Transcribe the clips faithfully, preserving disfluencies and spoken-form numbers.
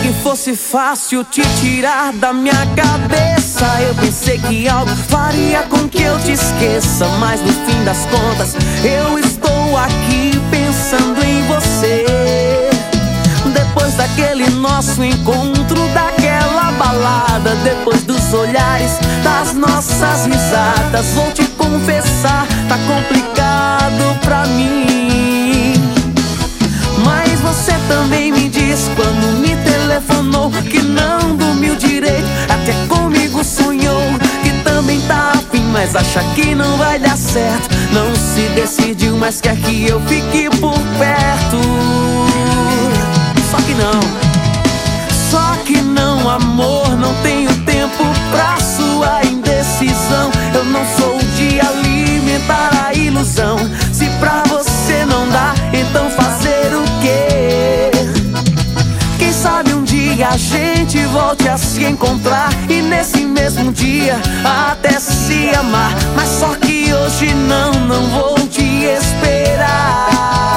que fosse fácil te tirar da minha cabeça. Eu pensei que algo faria com que eu te esqueça, mas no fim das contas eu estou aqui pensando em você. Depois daquele nosso encontro, daquela balada, depois dos olhares, das nossas risadas, vou te confessar, tá complicado pra mim. Mas você também me diz quando me telefonou que não dormiu direito, até comigo sonhou, que também tá afim, mas acha que não vai dar certo. Não se decidiu, mas quer que eu fique por perto. Só que não, só que não, amor, não tenho tempo pra sua indecisão. Eu não sou de alimentar a ilusão. Se pra você não dá, então fazer o quê? Quem sabe um dia a gente volte a se encontrar, e nesse mesmo dia até se amar. Mas só que hoje não, não vou te esperar.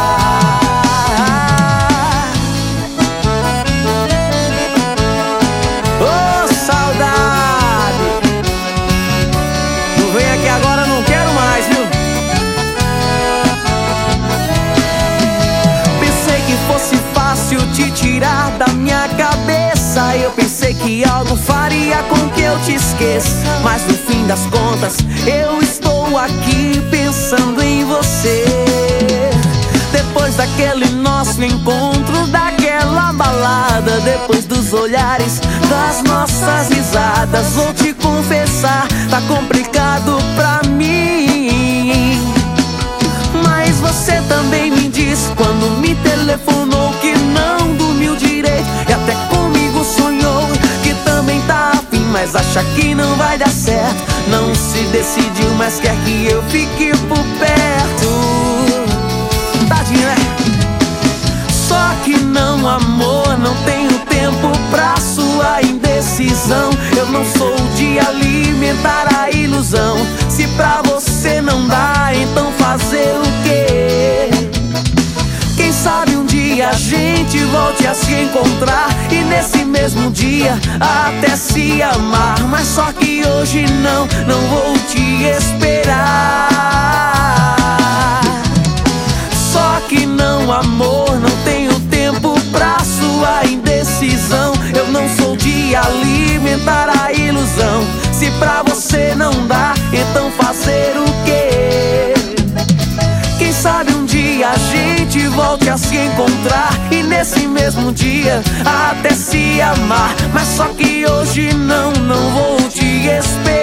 Te tirar da minha cabeça, eu pensei que algo faria com que eu te esqueça, mas no fim das contas eu estou aqui pensando em você. Depois daquele nosso encontro, daquela balada, depois dos olhares, das nossas risadas, vou te confessar, tá complicado pra mim. Mas você também me disse quando me telefonou que não dormiu direito, e até comigo sonhou, que também tá afim, mas acha que não vai dar certo. Não se decidiu, mas quer que eu fique por perto. Tadinho, né? Só que não, amor, não tenho tempo pra sua indecisão. Eu não sou de alimentar a ilusão. Se pra você não dá, então fazer o quê? Quem sabe um dia a gente volte a se encontrar, e nesse mesmo dia até se amar. Mas só que hoje não, não vou te esperar. Só que não, amor, não tenho tempo pra sua indecisão. Eu não sou de alimentar a ilusão. Se pra você não dá, então fazer o quê? Quem sabe um dia a gente volte a se encontrar, e nesse mesmo dia até se amar. Mas só que hoje não, não vou te esperar.